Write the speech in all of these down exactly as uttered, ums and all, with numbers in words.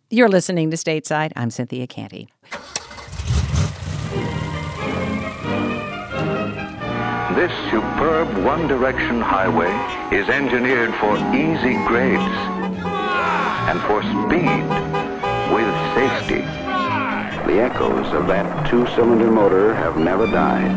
You're listening to Stateside. I'm Cynthia Canty. This superb one-direction highway is engineered for easy grades and for speed with safety. The echoes of that two-cylinder motor have never died,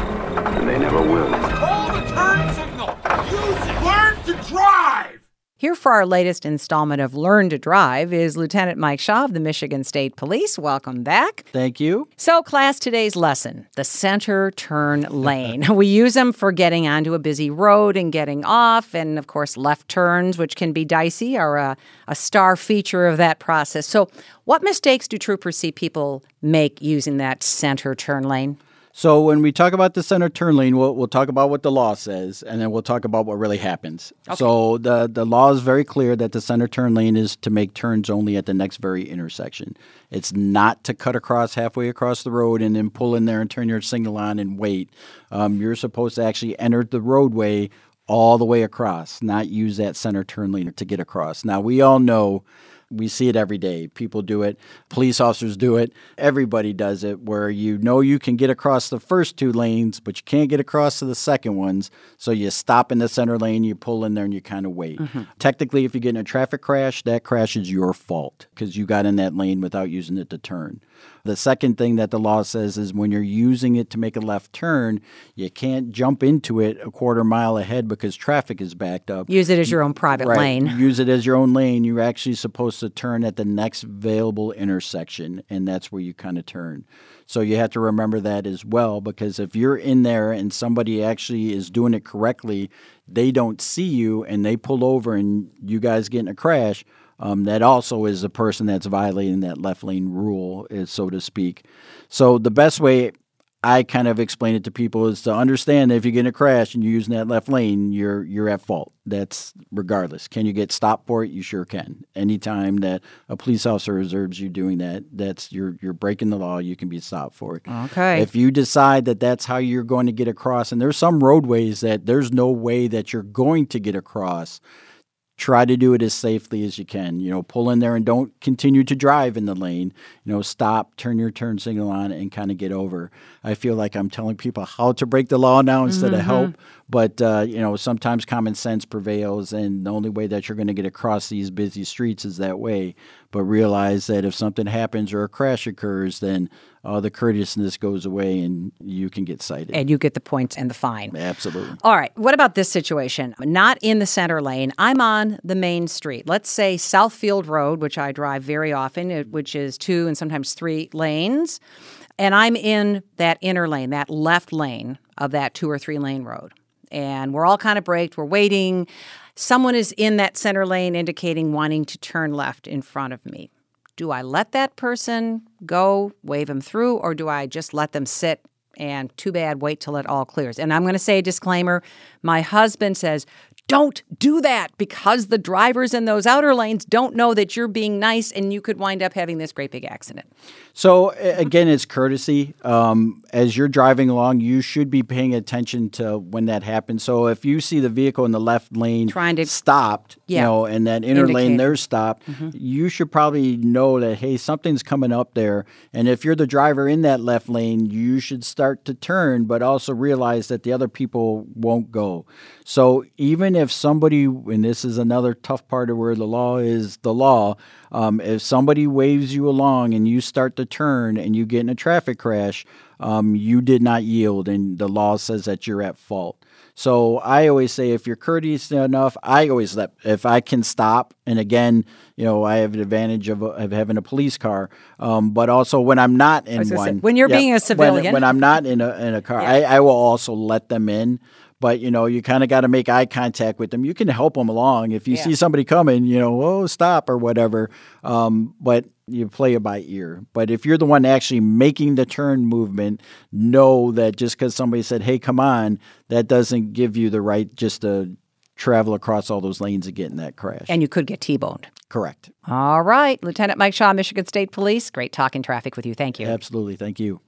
and they never will. Hold the turn signal! Use it! Learn to drive! Here for our latest installment of Learn to Drive is Lieutenant Mike Shaw of the Michigan State Police. Welcome back. Thank you. So, class, today's lesson, the center turn lane. We use them for getting onto a busy road and getting off, and, of course, left turns, which can be dicey, are a, a star feature of that process. So, what mistakes do troopers see people make using that center turn lane? So when we talk about the center turn lane, we'll, we'll talk about what the law says, and then we'll talk about what really happens. Okay. So the, the law is very clear that the center turn lane is to make turns only at the next very intersection. It's not to cut across halfway across the road and then pull in there and turn your signal on and wait. Um, you're supposed to actually enter the roadway all the way across, not use that center turn lane to get across. Now, we all know, we see it every day. People do it. Police officers do it. Everybody does it, where you know you can get across the first two lanes, but you can't get across to the second ones. So you stop in the center lane, you pull in there, and you kind of wait. Mm-hmm. Technically, if you get in a traffic crash, that crash is your fault because you got in that lane without using it to turn. The second thing that the law says is when you're using it to make a left turn, you can't jump into it a quarter mile ahead because traffic is backed up. Use it as your own private right. lane. Use it as your own lane. You're actually supposed to turn at the next available intersection, and that's where you kind of turn. So you have to remember that as well, because if you're in there and somebody actually is doing it correctly, they don't see you and they pull over and you guys get in a crash, Um, that also is a person that's violating that left lane rule, so to speak. So the best way I kind of explain it to people is to understand that if you get in a crash and you're using that left lane, you're you're at fault. That's regardless. Can you get stopped for it? You sure can. Anytime that a police officer observes you doing that, that's you're you're breaking the law. You can be stopped for it. Okay. If you decide that that's how you're going to get across, and there's some roadways that there's no way that you're going to get across, try to do it as safely as you can. You know, pull in there and don't continue to drive in the lane. You know, stop, turn your turn signal on, and kind of get over. I feel like I'm telling people how to break the law now instead mm-hmm. of help. But, uh, you know, sometimes common sense prevails, and the only way that you're going to get across these busy streets is that way. But realize that if something happens or a crash occurs, then uh, the courteousness goes away and you can get cited. And you get the points and the fine. Absolutely. All right. What about this situation? Not in the center lane. I'm on the main street. Let's say Southfield Road, which I drive very often, which is two and sometimes three lanes. And I'm in that inner lane, that left lane of that two or three lane road. And we're all kind of braked. We're waiting. Someone is in that center lane indicating wanting to turn left in front of me. Do I let that person go, wave them through, or do I just let them sit and too bad, wait till it all clears? And I'm going to say a disclaimer. My husband says, don't do that because the drivers in those outer lanes don't know that you're being nice and you could wind up having this great big accident. So, again, it's courtesy. Um, as you're driving along, you should be paying attention to when that happens. So if you see the vehicle in the left lane trying to stopped, yeah, you know, and that inner indicate. lane they're stopped, mm-hmm. you should probably know that, hey, something's coming up there. And if you're the driver in that left lane, you should start to turn, but also realize that the other people won't go. So even if somebody, and this is another tough part of where the law is the law, um, if somebody waves you along and you start to turn and you get in a traffic crash, um, you did not yield, and the law says that you're at fault. So I always say if you're courteous enough, I always let, if I can stop, and again, you know, I have an advantage of, of having a police car, um, but also when I'm not in one. Say, when you're yeah, being a civilian. When, when I'm not in a, in a car, yeah. I, I will also let them in. But, you know, you kind of got to make eye contact with them. You can help them along. If you yeah. see somebody coming, you know, oh, stop or whatever. Um, but you play it by ear. But if you're the one actually making the turn movement, know that just because somebody said, hey, come on, that doesn't give you the right just to travel across all those lanes and get in that crash. And you could get T-boned. Correct. All right. Lieutenant Mike Shaw, Michigan State Police. Great talking traffic with you. Thank you. Absolutely. Thank you.